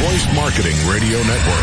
Voice Marketing Radio Network.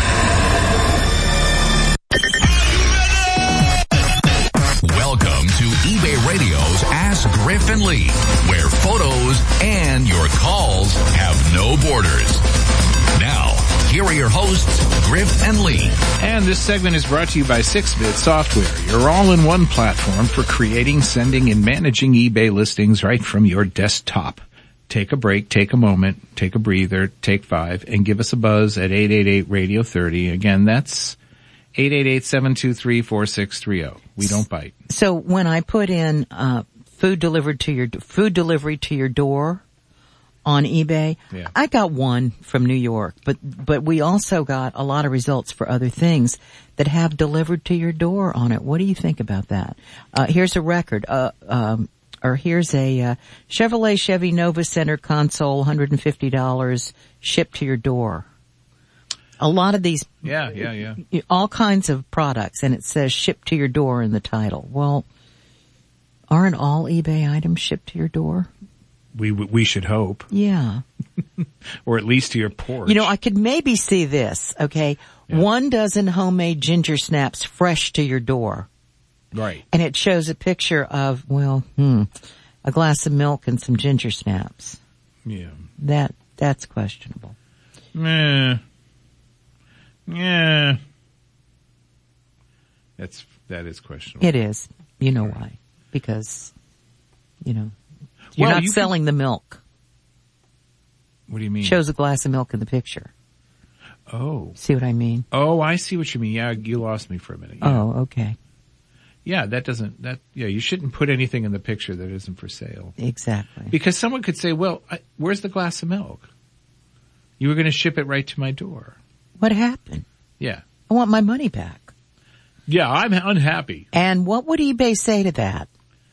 Welcome to eBay Radio's Ask Griff and Lee, where photos and your calls have no borders. Now, here are your hosts, Griff and Lee. And this segment is brought to you by 6-Bit Software, your all-in-one platform for creating, sending, and managing eBay listings right from your desktop. Take a break, take a moment, take a breather, take 5, and give us a buzz at 888-Radio-30. Again, that's 888-723-4630. We don't bite. So when I put in food delivery to your door on eBay, Yeah. I got one from New York, but we also got a lot of results for other things that have delivered to your door on it. What do you think about that? Here's a record. Here's a Chevrolet Chevy Nova Center console, $150, shipped to your door. A lot of these, Yeah. all kinds of products, and it says shipped to your door in the title. Well, aren't all eBay items shipped to your door? We should hope. Yeah. Or at least to your porch. You know, I could maybe see this, okay? Yeah. 1 dozen homemade ginger snaps fresh to your door. Right. And it shows a picture of, a glass of milk and some ginger snaps. Yeah. That's questionable. Yeah. That is questionable. It is. You know why? Because, you're Well, not you selling the milk. What do you mean? Shows a glass of milk in the picture. Oh. See what I mean? Oh, I see what you mean. Yeah, you lost me for a minute. Yeah. Oh, okay. Yeah, you shouldn't put anything in the picture that isn't for sale. Exactly. Because someone could say, well, where's the glass of milk? You were going to ship it right to my door. What happened? Yeah. I want my money back. Yeah, I'm unhappy. And what would eBay say to that?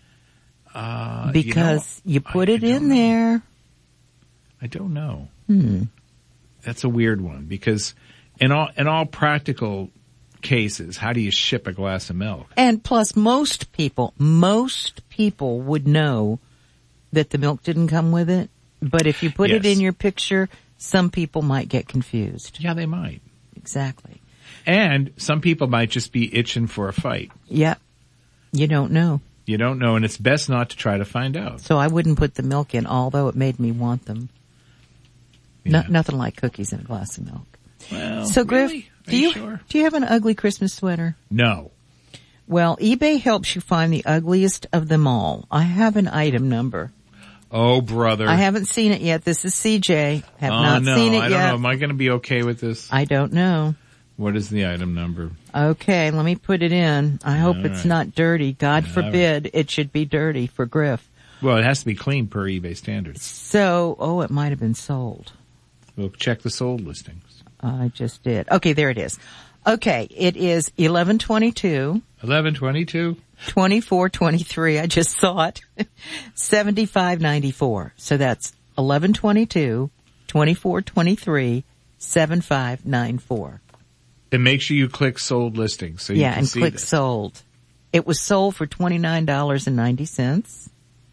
Because you put it in there. I don't know. That's a weird one because in all practical cases, how do you ship a glass of milk? And plus most people would know that the milk didn't come with it. But if you put it in your picture, some people might get confused. Yeah, they might. Exactly. And some people might just be itching for a fight. Yep. You don't know. You don't know, and it's best not to try to find out. So I wouldn't put the milk in, although it made me want them. Yeah. Nothing like cookies in a glass of milk. Well, So Griff, really? do you have an ugly Christmas sweater? No. Well, eBay helps you find the ugliest of them all. I have an item number. Oh, brother. I haven't seen it yet. This is CJ. Have not seen it I yet. don't know. Am I going to be okay with this? I don't know. What is the item number? Okay, let me put it in. I hope All it's right. not dirty. God All forbid it should be dirty for Griff. Well, it has to be clean per eBay standards. So, it might have been sold. We'll check the sold listings. I just did. Okay, there it is. Okay, it is 11/22. 11/22. 24/23. I just saw it. 75.94. So that's 11/22, 24/23, 75.94. And make sure you click sold listings so you can and see click this. sold. It was sold for $29.90.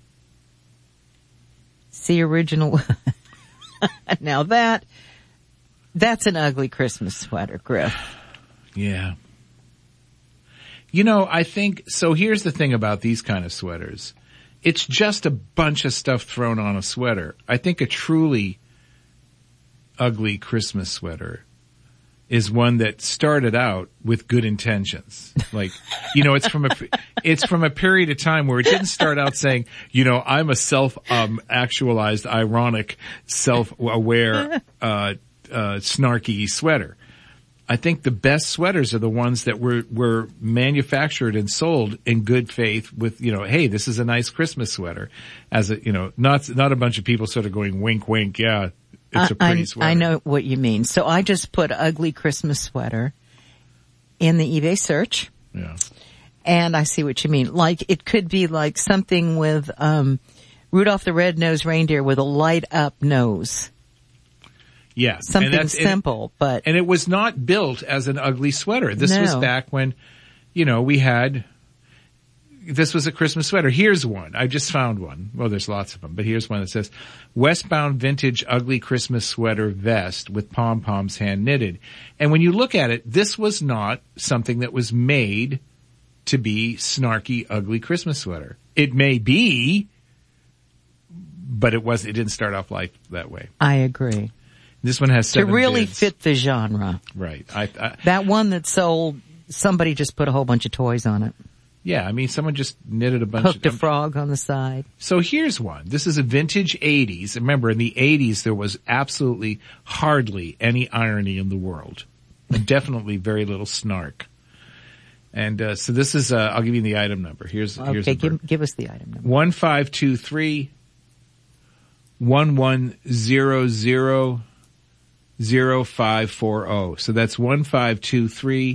See original. Now that's an ugly Christmas sweater, Griff. Yeah. You know, I think, so here's the thing about these kind of sweaters. It's just a bunch of stuff thrown on a sweater. I think a truly ugly Christmas sweater is one that started out with good intentions. Like, it's from a period of time where it didn't start out saying, I'm a self-actualized, ironic, self-aware, snarky sweater. I think the best sweaters are the ones that were manufactured and sold in good faith with, hey, this is a nice Christmas sweater. As not a bunch of people sort of going wink, wink. Yeah, it's a pretty sweater. I know what you mean. So I just put ugly Christmas sweater in the eBay search. Yeah. And I see what you mean. Like, it could be like something with, Rudolph the Red-Nosed Reindeer with a light up nose. Yeah. Something simple, but. And it was not built as an ugly sweater. This was back when, we had this was a Christmas sweater. Here's one. I just found one. Well, there's lots of them, but here's one that says, Westbound Vintage Ugly Christmas Sweater Vest with pom-poms hand knitted. And when you look at it, this was not something that was made to be snarky, ugly Christmas sweater. It may be, but it didn't start off life that way. I agree. This one has 7 to really bids. fit the genre. Right. That one that sold, somebody just put a whole bunch of toys on it. Yeah, I mean, someone just knitted a bunch Hooked a frog on the side. So here's one. This is a vintage 80s. Remember, in the 80s, there was absolutely hardly any irony in the world. And definitely very little snark. And so this is, I'll give you the item number. Here's okay, give us the item number. 1523 1100 0540. So that's 1523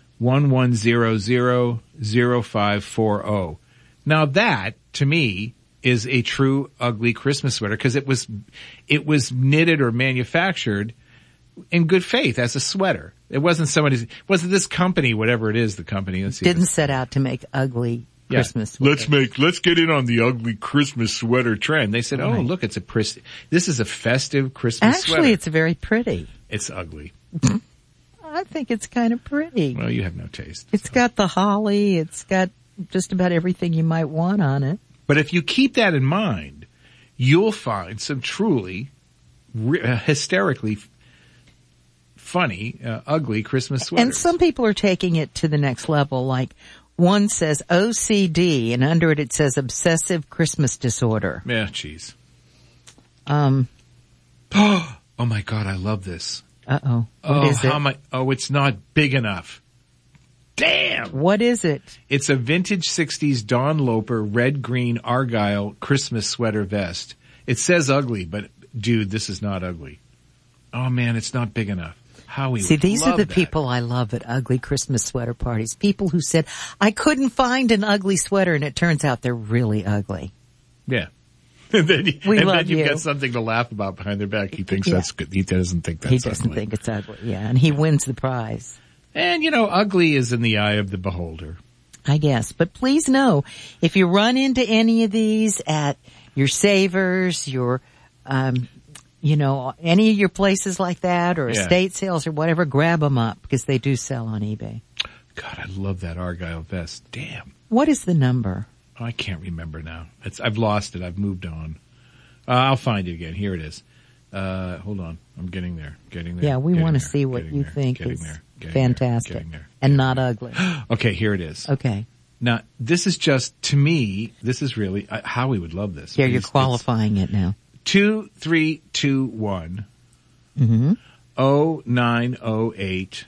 1100 0540. Now that, to me, is a true ugly Christmas sweater because it was knitted or manufactured in good faith as a sweater. It wasn't wasn't this company, whatever it is, the company. Didn't set out to make ugly Christmas sweaters. Let's get in on the ugly Christmas sweater trend. They said, oh, look, this is a festive Christmas sweater. Actually, it's very pretty. It's ugly. I think it's kind of pretty. Well, you have no taste. It's got the holly. It's got just about everything you might want on it. But if you keep that in mind, you'll find some truly hysterically funny, ugly Christmas sweaters. And some people are taking it to the next level. Like one says OCD, and under it says obsessive Christmas disorder. Yeah, jeez. Oh my God, I love this. Uh-oh. What is it? It's not big enough. Damn! What is it? It's a vintage 60s Don Loper red-green Argyle Christmas sweater vest. It says ugly, but dude, this is not ugly. Oh man, it's not big enough. Howie, see, these are the that. people I love at ugly Christmas sweater parties. People who said, I couldn't find an ugly sweater, and it turns out they're really ugly. Yeah. And then you've you. got something to laugh about behind their back. He thinks that's good. He doesn't think that's ugly. He doesn't think it's ugly, yeah. And he wins the prize. And, ugly is in the eye of the beholder. I guess. But please know, if you run into any of these at your Savers, your, any of your places like that, or estate sales or whatever, grab them up because they do sell on eBay. God, I love that Argyle vest. Damn. What is the number? Oh, I can't remember now. I've lost it. I've moved on. I'll find it again. Here it is. Hold on. I'm getting there. Yeah, we want to see what you think is fantastic and not ugly. Okay, here it is. Okay. Now, this is just, to me, this is really, Howie would love this. Yeah, you're qualifying it now. 2321 0908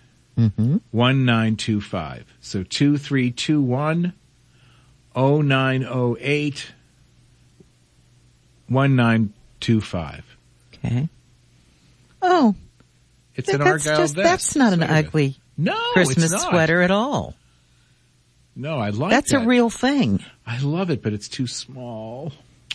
1925. So 2321 0908 1925. Okay. Oh. It's an Argyle vest. That's not an ugly Christmas sweater at all. No, I like That's a real thing. I love it, but it's too small.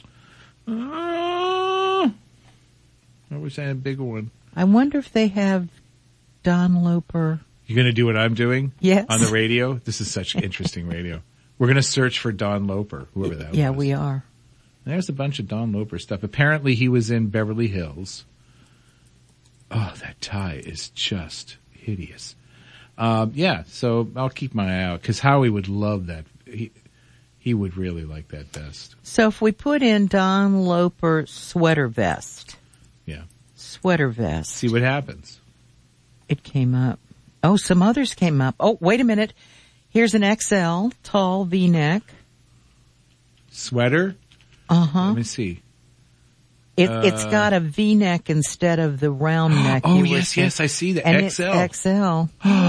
I wish I had a bigger one. I wonder if they have Don Loper. You're going to do what I'm doing? Yes. On the radio? This is such interesting radio. We're going to search for Don Loper, whoever that was. Yeah, we are. There's a bunch of Don Loper stuff. Apparently he was in Beverly Hills. Oh, that tie is just hideous. So I'll keep my eye out because Howie would love that. He would really like that vest. So if we put in Don Loper sweater vest. Yeah. Sweater vest. See what happens. It came up. Oh, some others came up. Oh, wait a minute. Here's an XL, tall V-neck. Sweater? Uh-huh. Let me see. It's got a V-neck instead of the round neck. Oh, yes, I see the and XL. It's XL.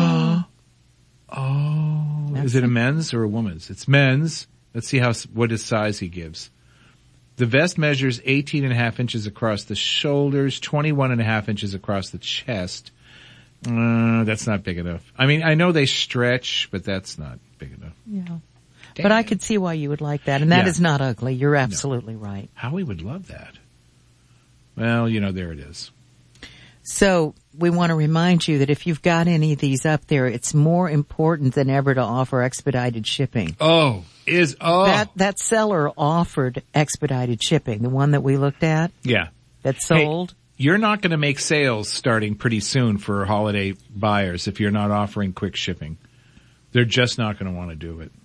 Is it a men's or a woman's? It's men's. Let's see what his size he gives. The vest measures 18.5 inches across the shoulders, 21.5 inches across the chest. That's not big enough. I mean, I know they stretch, but that's not big enough. Yeah. Dang. But I could see why you would like that. And that is not ugly. You're absolutely right. Howie would love that. Well, there it is. So we want to remind you that if you've got any of these up there, it's more important than ever to offer expedited shipping. That seller offered expedited shipping, the one that we looked at. Yeah. That sold. Hey, you're not going to make sales starting pretty soon for holiday buyers if you're not offering quick shipping. They're just not going to want to do it.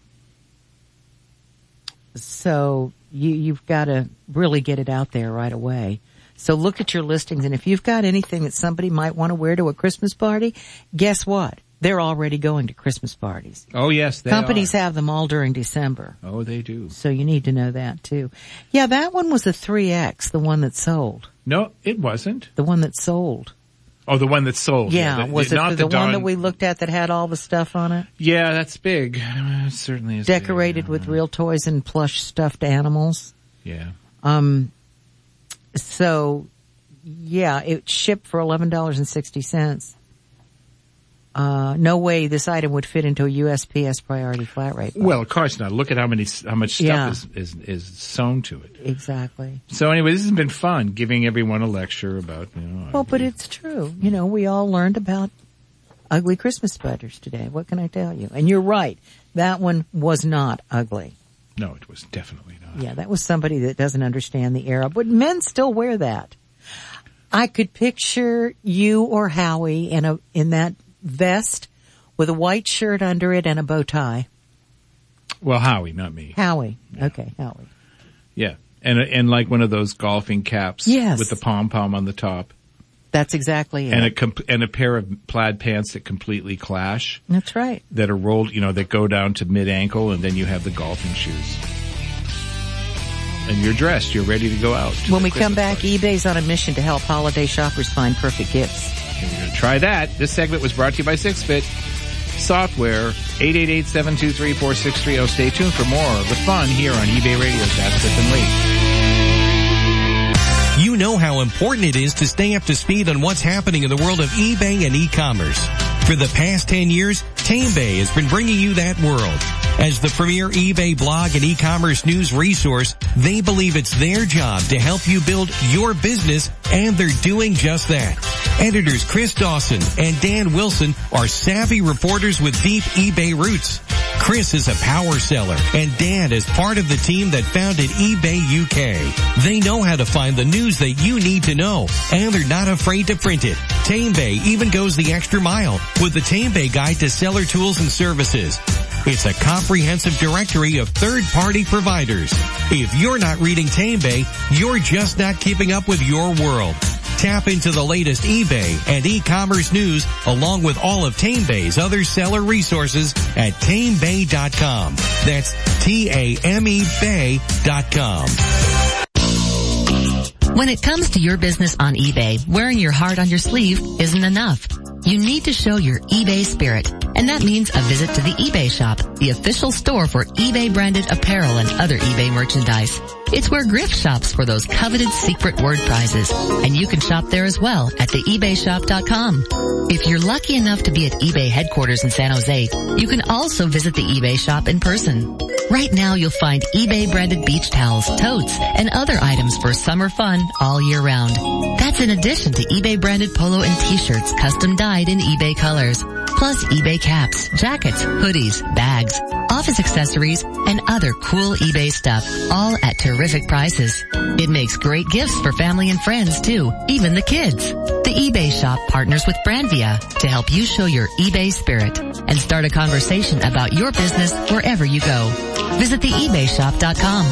So you've got to really get it out there right away. So look at your listings, and if you've got anything that somebody might want to wear to a Christmas party, guess what? They're already going to Christmas parties. Oh, yes, they Companies are. have them all during December. Oh, they do. So you need to know that, too. Yeah, that one was a 3X, the one that sold. No, it wasn't. The one that sold. Oh, the one that sold. Yeah, was it the one that we looked at that had all the stuff on it? Yeah, that's big. It certainly is Decorated big. with real toys and plush stuffed animals. Yeah. So, yeah, it shipped for $11.60. No way this item would fit into a USPS priority flat rate box. Well, of course not. Look at how much stuff is sewn to it. Exactly. So anyway, this has been fun, giving everyone a lecture about, Well, but it's true. We all learned about ugly Christmas sweaters today. What can I tell you? And you're right. That one was not ugly. No, it was definitely not. Yeah, that was somebody that doesn't understand the era. But men still wear that. I could picture you or Howie in that vest with a white shirt under it and a bow tie. Well, Howie, not me. Howie. Yeah. Okay, Howie. Yeah. And like one of those golfing caps. Yes. With the pom-pom on the top. That's exactly it. And a pair of plaid pants that completely clash. That's right. That are rolled, that go down to mid-ankle, and then you have the golfing shoes. And you're dressed. You're ready to go out. When we come back, eBay's on a mission to help holiday shoppers find perfect gifts. And we're going to try that. This segment was brought to you by 6fit Software, 888-723-4630. Stay tuned for more of the fun here on eBay Radio's Ask Griff and Lee. You know how important it is to stay up to speed on what's happening in the world of eBay and e-commerce. For the past 10 years, TameBay has been bringing you that world. As the premier eBay blog and e-commerce news resource, they believe it's their job to help you build your business, and they're doing just that. Editors Chris Dawson and Dan Wilson are savvy reporters with deep eBay roots. Chris is a power seller, and Dan is part of the team that founded eBay UK. They know how to find the news that you need to know, and they're not afraid to print it. TameBay even goes the extra mile with the TameBay Guide to Seller Tools and Services. It's a comprehensive directory of third-party providers. If you're not reading TameBay, you're just not keeping up with your world. Tap into the latest eBay and e-commerce news along with all of TameBay's other seller resources at TameBay.com. That's TameBay.com. When it comes to your business on eBay, wearing your heart on your sleeve isn't enough. You need to show your eBay spirit, and that means a visit to the eBay shop, the official store for eBay-branded apparel and other eBay merchandise. It's where Griff shops for those coveted secret word prizes, and you can shop there as well at theebayshop.com. If you're lucky enough to be at eBay headquarters in San Jose, you can also visit the eBay shop in person. Right now you'll find eBay-branded beach towels, totes, and other items for summer fun all year round. That's in addition to eBay-branded polo and t-shirts custom dyed in eBay colors. Plus eBay caps, jackets, hoodies, bags, office accessories, and other cool eBay stuff, all at terrific prices. It makes great gifts for family and friends too, even the kids. The eBay shop partners with Brandvia to help you show your eBay spirit and start a conversation about your business wherever you go. Visit theebayshop.com.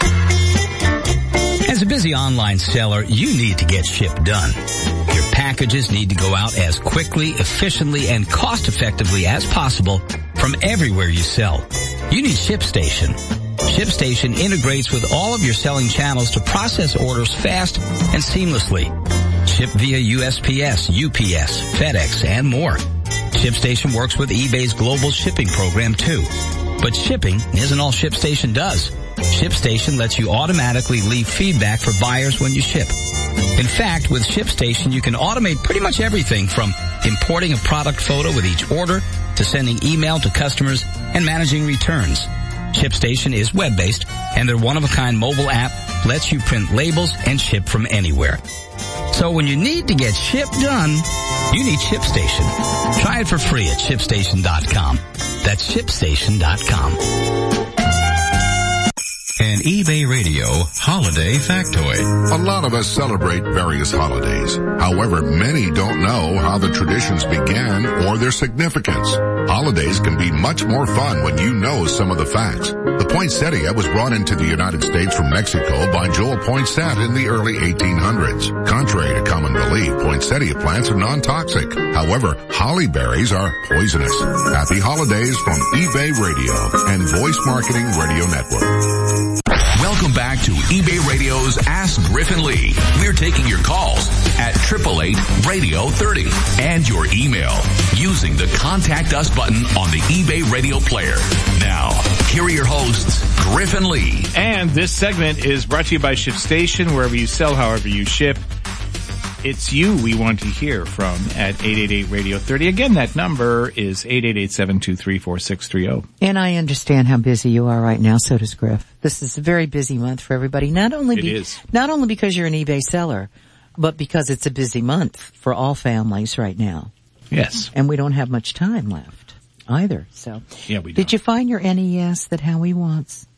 As a busy online seller, you need to get ship done. Your packages need to go out as quickly, efficiently, and cost-effectively as possible from everywhere you sell. You need ShipStation. ShipStation integrates with all of your selling channels to process orders fast and seamlessly. Ship via USPS, UPS, FedEx, and more. ShipStation works with eBay's global shipping program too. But shipping isn't all ShipStation does. ShipStation lets you automatically leave feedback for buyers when you ship. In fact, with ShipStation, you can automate pretty much everything from importing a product photo with each order to sending email to customers and managing returns. ShipStation is web-based, and their one-of-a-kind mobile app lets you print labels and ship from anywhere. So when you need to get ship done, you need ShipStation. Try it for free at ShipStation.com. That's ShipStation.com. An eBay Radio Holiday Factoid. A lot of us celebrate various holidays. However, many don't know how the traditions began or their significance. Holidays can be much more fun when you know some of the facts. The poinsettia was brought into the United States from Mexico by Joel Poinsett in the early 1800s. Contrary to common belief, poinsettia plants are non-toxic. However, holly berries are poisonous. Happy holidays from eBay Radio and Voice Marketing Radio Network. Welcome back to eBay Radio's Ask Griffin Lee. We're taking your calls at 888-Radio-30 and your email using the Contact Us button on the eBay Radio player. Now, here are your hosts, Griffin Lee. And this segment is brought to you by ShipStation. Wherever you sell, however you ship, it's you we want to hear from at 888-Radio-30. Again, that number is 888-723-4630. And I understand how busy you are right now, so does Griff. This is a very busy month for everybody. Not only because you're an eBay seller, but because it's a busy month for all families right now. Yes. And we don't have much time left either. So, yeah, we don't. Did you find your NES that Howie wants?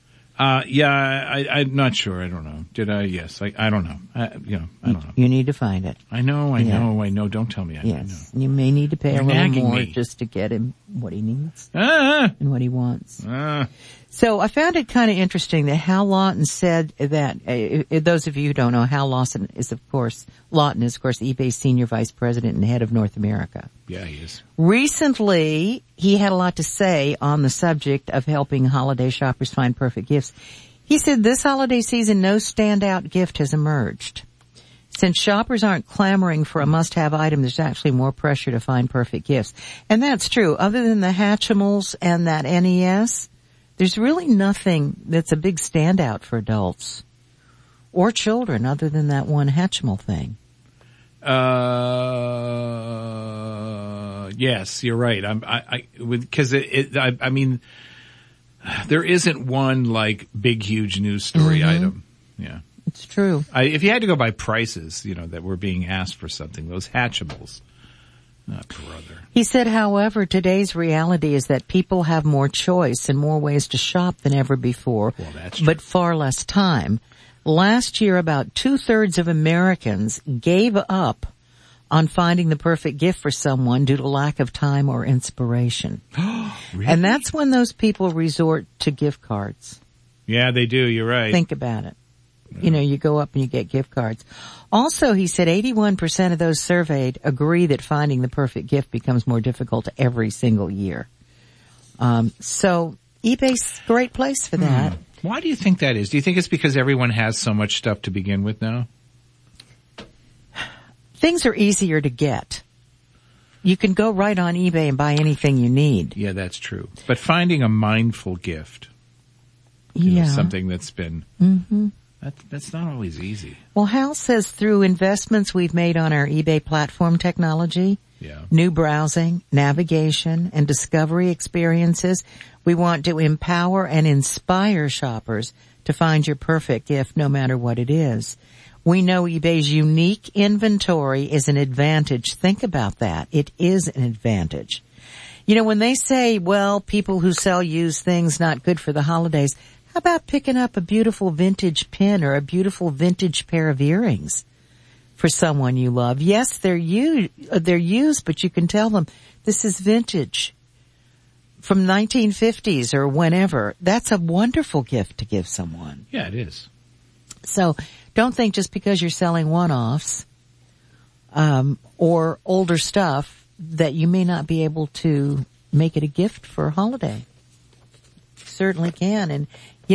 I'm not sure. I don't know. Did I? Yes. I don't know. I don't know. You need to find it. I know. Don't tell me. I know. You may need to pay a little more me. just to get him what he needs and what he wants. So I found it kind of interesting that Hal Lawton said that, those of you who don't know, Hal Lawton is, of course, eBay's senior vice president and head of North America. Yeah, he is. Recently, he had a lot to say on the subject of helping holiday shoppers find perfect gifts. He said this holiday season, no standout gift has emerged. Since shoppers aren't clamoring for a must-have item, there's actually more pressure to find perfect gifts. And that's true. Other than the Hatchimals and that NES, there's really nothing that's a big standout for adults or children other than that one Hatchimal thing. Yes, you're right. I mean, there isn't one like big, huge news story item. Yeah. It's true. If you had to go by prices, that were being asked for something, those Hatchimals. Oh, brother. He said, however, today's reality is that people have more choice and more ways to shop than ever before, but far less time. Last year, about 2/3 of Americans gave up on finding the perfect gift for someone due to lack of time or inspiration. Really? And that's when those people resort to gift cards. Yeah, they do. You're right. Think about it. You go up and you get gift cards. Also, he said 81% of those surveyed agree that finding the perfect gift becomes more difficult every single year. So eBay's a great place for that. Why do you think that is? Do you think it's because everyone has so much stuff to begin with now? Things are easier to get. You can go right on eBay and buy anything you need. Yeah, that's true. But finding a mindful gift, something that's been... Mm-hmm. That's not always easy. Well, Hal says through investments we've made on our eBay platform technology, new browsing, navigation, and discovery experiences, we want to empower and inspire shoppers to find your perfect gift no matter what it is. We know eBay's unique inventory is an advantage. Think about that. It is an advantage. When they say, well, people who sell used things not good for the holidays, how about picking up a beautiful vintage pin or a beautiful vintage pair of earrings for someone you love? Yes, they're used, but you can tell them this is vintage from 1950s or whenever. That's a wonderful gift to give someone. Yeah, it is. So don't think just because you're selling one-offs or older stuff that you may not be able to make it a gift for a holiday. You certainly can. And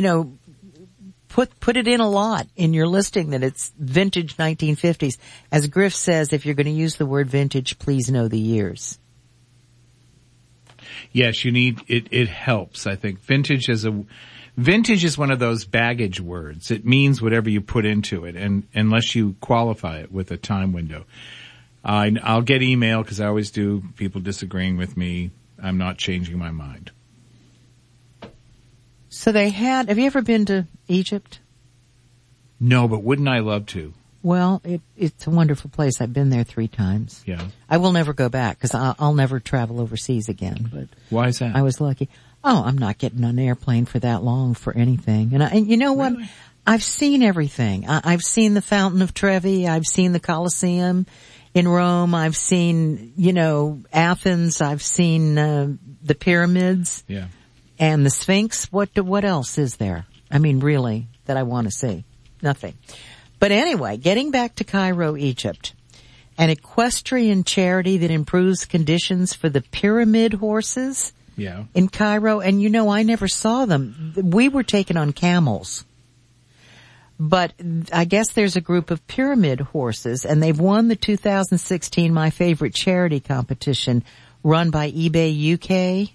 put it in a lot in your listing that it's vintage 1950s. As Griff says, if you're going to use the word vintage, please know the years. Yes, you need it. It helps. I think vintage is one of those baggage words. It means whatever you put into it, and unless you qualify it with a time window. I'll get email because I always do. People disagreeing with me. I'm not changing my mind. So have you ever been to Egypt? No, but wouldn't I love to? Well, it's a wonderful place. I've been there 3 times. Yeah. I will never go back because I'll never travel overseas again. But why is that? I was lucky. Oh, I'm not getting on an airplane for that long for anything. And you know what? Really? I've seen everything. I've seen the Fountain of Trevi. I've seen the Colosseum in Rome. I've seen, Athens. I've seen the pyramids. Yeah. And the Sphinx. What else is there? I mean, really, that I want to see? Nothing. But anyway, getting back to Cairo, Egypt, an equestrian charity that improves conditions for the pyramid horses in Cairo. And I never saw them. We were taken on camels. But I guess there's a group of pyramid horses, and they've won the 2016 My Favorite Charity competition run by eBay UK.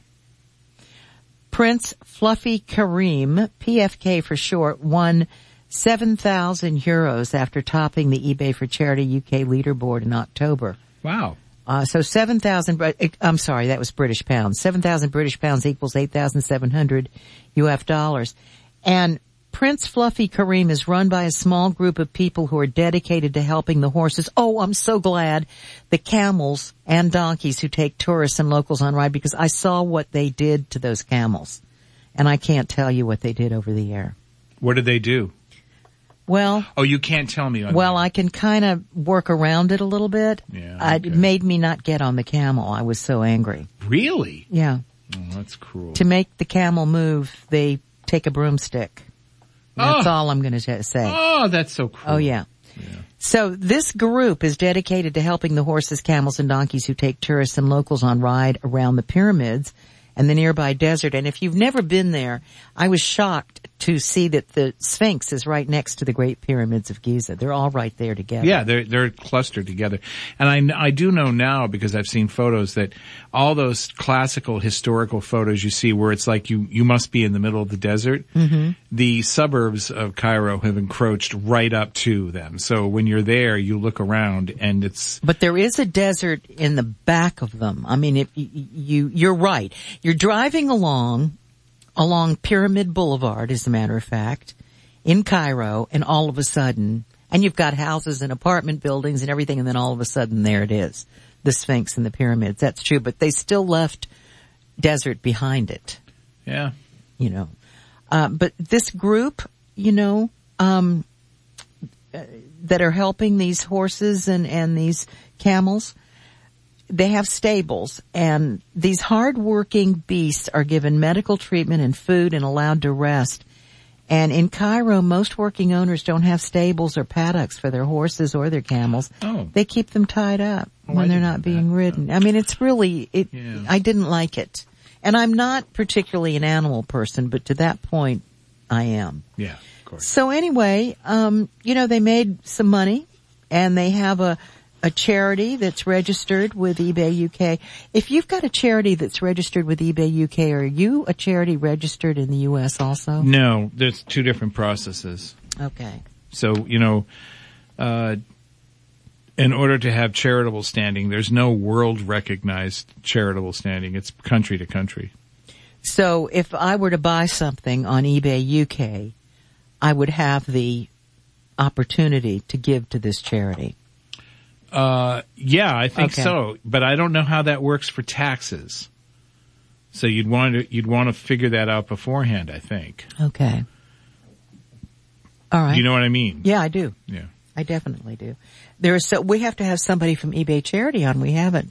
Prince Fluffy Karim, PFK for short, won 7,000 euros after topping the eBay for Charity UK leaderboard in October. Wow. So 7,000, I'm sorry, that was British pounds. 7,000 British pounds equals 8,700 US dollars. And Prince Fluffy Karim is run by a small group of people who are dedicated to helping the horses. Oh, I'm so glad. The camels and donkeys who take tourists and locals on ride, because I saw what they did to those camels. And I can't tell you what they did over the air. What did they do? Well. Oh, you can't tell me. I can kind of work around it a little bit. Yeah. It made me not get on the camel. I was so angry. Really? Yeah. Oh, that's cruel. To make the camel move, they take a broomstick. That's all I'm going to say. Oh, that's so cruel. Oh, yeah. So this group is dedicated to helping the horses, camels, and donkeys who take tourists and locals on ride around the pyramids and the nearby desert. And if you've never been there, I was shocked to see that the Sphinx is right next to the Great Pyramids of Giza. They're all right there together. Yeah, they're clustered together. And I do know now, because I've seen photos, that all those classical historical photos you see where it's like you must be in the middle of the desert, the suburbs of Cairo have encroached right up to them. So when you're there, you look around and it's... But there is a desert in the back of them. I mean, if you're right. You're driving along Pyramid Boulevard, as a matter of fact, in Cairo, and all of a sudden, and you've got houses and apartment buildings and everything, and then all of a sudden there it is, the Sphinx and the pyramids. That's true, but they still left desert behind it. Yeah. But this group, that are helping these horses and these camels, they have stables, and these hard-working beasts are given medical treatment and food and allowed to rest. And in Cairo, most working owners don't have stables or paddocks for their horses or their camels. Oh. They keep them tied up when they're not being ridden. I mean, it's really, I didn't like it. And I'm not particularly an animal person, but to that point, I am. Yeah, of course. So anyway, they made some money, and they have a charity that's registered with eBay UK. If you've got a charity that's registered with eBay UK, are you a charity registered in the U.S. also? No, there's 2 different processes. Okay. So, in order to have charitable standing, there's no world recognized charitable standing. It's country to country. So if I were to buy something on eBay UK, I would have the opportunity to give to this charity. Yeah, I think so, but I don't know how that works for taxes. So you'd want to figure that out beforehand, I think. Okay. All right. You know what I mean? Yeah, I do. Yeah. I definitely do. We have to have somebody from eBay Charity on. We haven't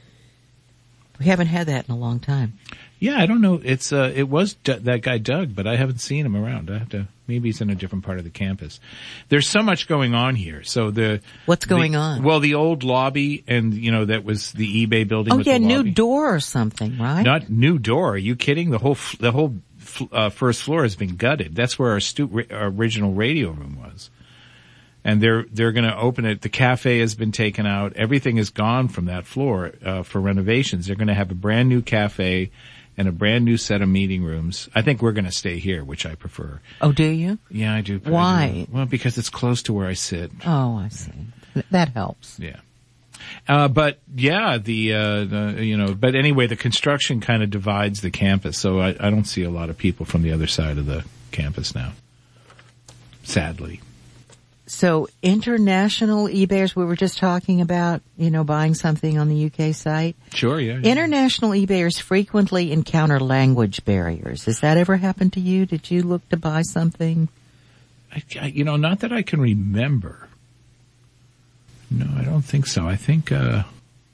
had that in a long time. Yeah, I don't know. It was that guy Doug, but I haven't seen him around. I have to. Maybe he's in a different part of the campus. There's so much going on here. So what's going on? Well, the old lobby, and that was the eBay building. Oh with yeah, the lobby. new door or something, right? Not new door. Are you kidding? The whole first floor has been gutted. That's where our original radio room was. And they're going to open it. The cafe has been taken out. Everything is gone from that floor for renovations. They're going to have a brand new cafe and a brand new set of meeting rooms. I think we're going to stay here, which I prefer. Oh, do you? Yeah, I do. Why? Well, because it's close to where I sit. Oh, I see. That helps. Yeah. But yeah, but anyway, the construction kind of divides the campus. So I don't see a lot of people from the other side of the campus now. Sadly. So international eBayers, we were just talking about, buying something on the UK site. Sure, yeah. International eBayers frequently encounter language barriers. Has that ever happened to you? Did you look to buy something? Not that I can remember. No, I don't think so. I think, no,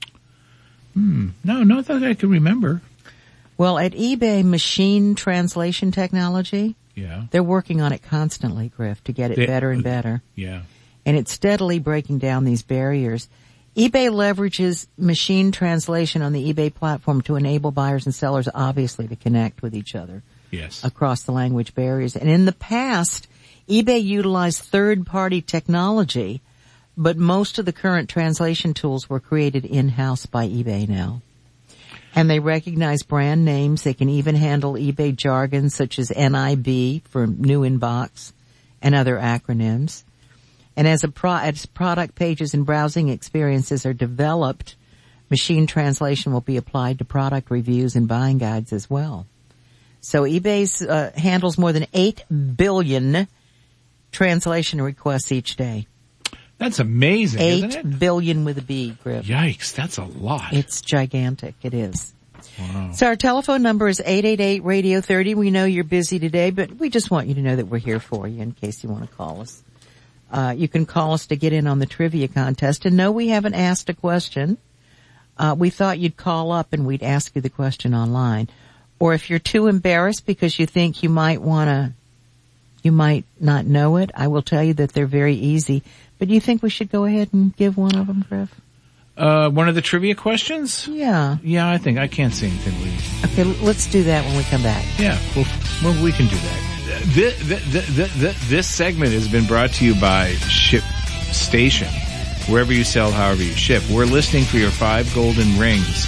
not that I can remember. Well, at eBay Machine Translation Technology, yeah, they're working on it constantly, Griff, to get it better and better. Yeah. And it's steadily breaking down these barriers. eBay leverages machine translation on the eBay platform to enable buyers and sellers, obviously, to connect with each other. Yes. Across the language barriers. And in the past, eBay utilized third-party technology, but most of the current translation tools were created in-house by eBay now. And they recognize brand names. They can even handle eBay jargon such as NIB for new in box and other acronyms. And as product pages and browsing experiences are developed, machine translation will be applied to product reviews and buying guides as well. So eBay's handles more than 8 billion translation requests each day. That's amazing, isn't it? 8 billion with a B, Griff. Yikes, that's a lot. It's gigantic. It is. Wow. So our telephone number is 888-RADIO-30. We know you're busy today, but we just want you to know that we're here for you in case you want to call us. You can call us to get in on the trivia contest. And no, we haven't asked a question. We thought you'd call up and we'd ask you the question online. Or if you're too embarrassed because you think you might not know it, I will tell you that they're very easy. But do you think we should go ahead and give one of them, Griff? One of the trivia questions? Yeah. Yeah, I can't see anything we... Okay, let's do that when we come back. Yeah, well, we can do that. This segment has been brought to you by ShipStation. Wherever you sell, however you ship. We're listening for your 5 golden rings.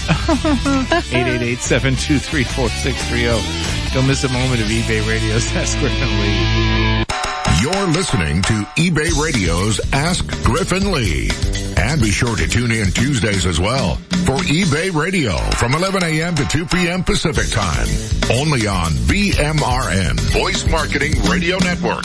888-723-4630. Don't miss a moment of eBay Radio's Ask Griffin Lee. You're listening to eBay Radio's Ask Griffin Lee. And be sure to tune in Tuesdays as well for eBay Radio from 11 a.m. to 2 p.m. Pacific Time. Only on VMRN, Voice Marketing Radio Network.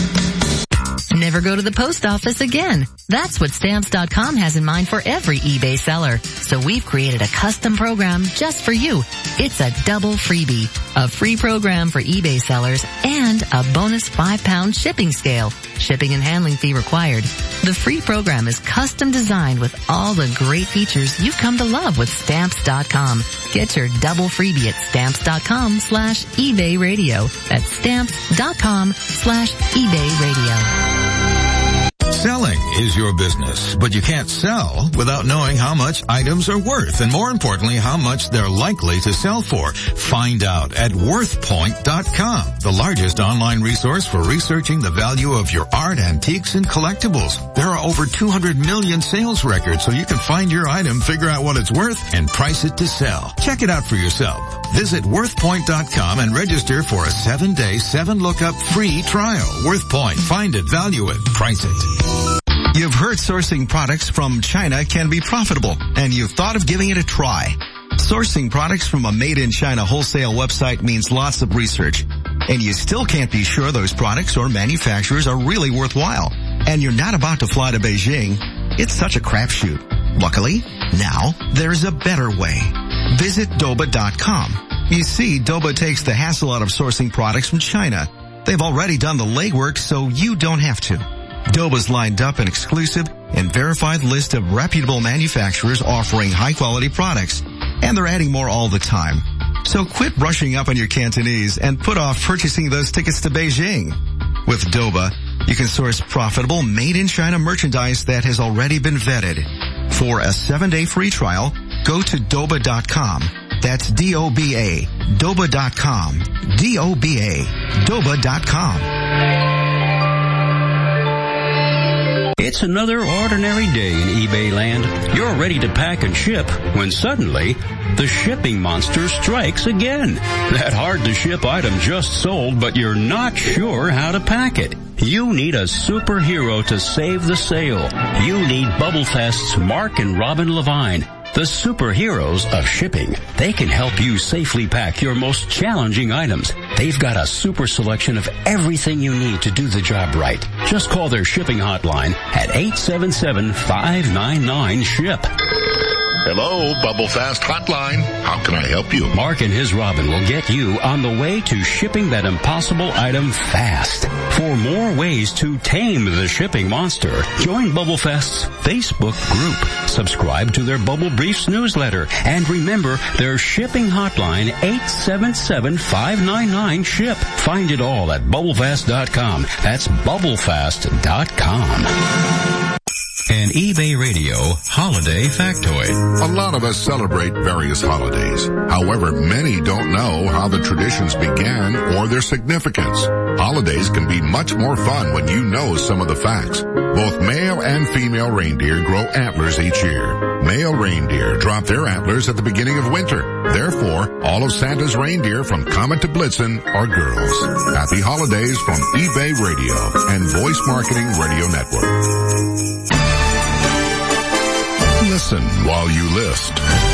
Never go to the post office again. That's what Stamps.com has in mind for every eBay seller. So we've created a custom program just for you. It's a double freebie, a free program for eBay sellers and a bonus 5-pound shipping scale. Shipping and handling fee required. The free program is custom designed with all the great features you've come to love with Stamps.com. Get your double freebie at Stamps.com/eBay Radio. That's Stamps.com/eBay Radio. Selling is your business, but you can't sell without knowing how much items are worth and, more importantly, how much they're likely to sell for. Find out at WorthPoint.com, the largest online resource for researching the value of your art, antiques, and collectibles. There are over 200 million sales records, so you can find your item, figure out what it's worth, and price it to sell. Check it out for yourself. Visit WorthPoint.com and register for a 7-day, 7-lookup free trial. WorthPoint. Find it, value it, price it. You've heard sourcing products from China can be profitable, and you've thought of giving it a try. Sourcing products from a made-in-China wholesale website means lots of research, and you still can't be sure those products or manufacturers are really worthwhile. And you're not about to fly to Beijing. It's such a crapshoot. Luckily, now there's a better way. Visit Doba.com. You see, Doba takes the hassle out of sourcing products from China. They've already done the legwork, so you don't have to. Doba's lined up an exclusive and verified list of reputable manufacturers offering high-quality products, and they're adding more all the time. So quit brushing up on your Cantonese and put off purchasing those tickets to Beijing. With Doba, you can source profitable made-in-China merchandise that has already been vetted. For a 7-day free trial, go to Doba.com. That's D-O-B-A. Doba.com. D-O-B-A. Doba.com. It's another ordinary day in eBay land. You're ready to pack and ship when suddenly the shipping monster strikes again. That hard-to-ship item just sold, but you're not sure how to pack it. You need a superhero to save the sale. You need Bubblefest's Mark and Robin Levine. the superheroes of shipping. They can help you safely pack your most challenging items. They've got a super selection of everything you need to do the job right. Just call their shipping hotline at 877-599-SHIP. Hello, Bubble Fast Hotline. How can I help you? Mark and his Robin will get you on the way to shipping that impossible item fast. For more ways to tame the shipping monster, join Bubble Fast's Facebook group. Subscribe to their Bubble Briefs newsletter. And remember their shipping hotline, 877-599-SHIP. Find it all at bubblefast.com. That's bubblefast.com. An eBay Radio Holiday Factoid. A lot of us celebrate various holidays. However, many don't know how the traditions began or their significance. Holidays can be much more fun when you know some of the facts. Both male and female reindeer grow antlers each year. Male reindeer drop their antlers at the beginning of winter. Therefore, all of Santa's reindeer from Comet to Blitzen are girls. Happy holidays from eBay Radio and Voice Marketing Radio Network. Listen while you list.